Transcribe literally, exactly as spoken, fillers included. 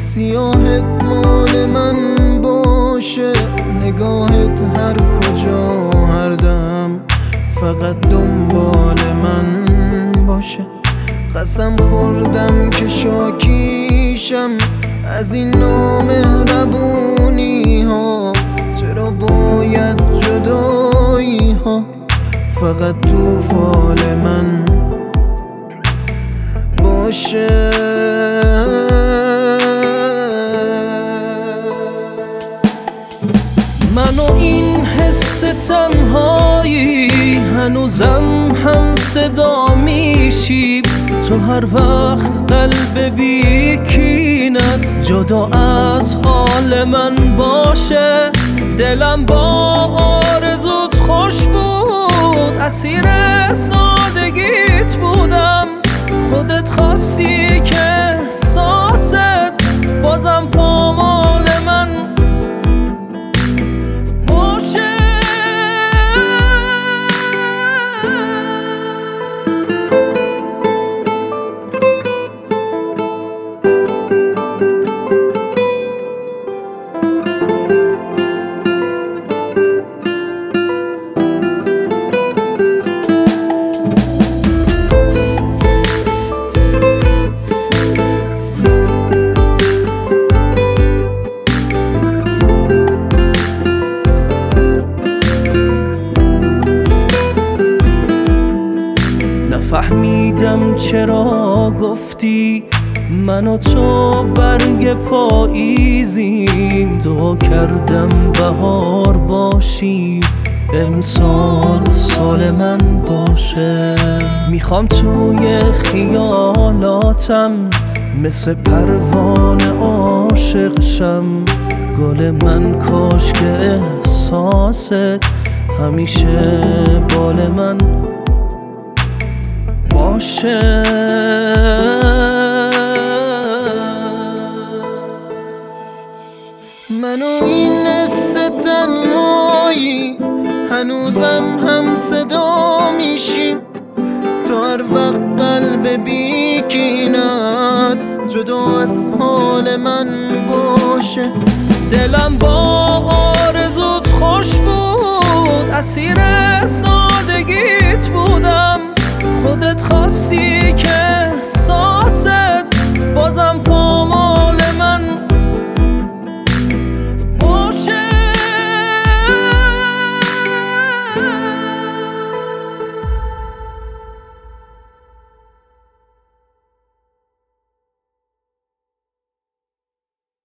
سیاهت مال من باشه، نگاهت هر کجا هر دم فقط دنبال من باشه. قسم خوردم که شاکیشم از این نامهربونی ها، چرا باید جدایی ها فقط تو فال من باشه. من و این حس تنهایی هنوزم هم صدا میشیم، تو هر وقت قلب بیکینت جدا از حال من باشه. دلم با آرزوت خوش بود، اسیر سادگیت بودم، خودت خواستی که احساست بازم پامال من باشه. فهمیدم چرا گفتی من و تو برگ پاییزیم، دعا کردم بهار باشی امسال سال من باشه. میخوام توی خیالاتم مثل پروانه عاشق شم، گل من کاش که احساست همیشه بال من باشه. من و این حس تنهایی هنوزم هم صدا میشیم، تو هر وقت قلب بیکینت جدا از حال من باشه. دلم با آرزوت خوش بود، اسیر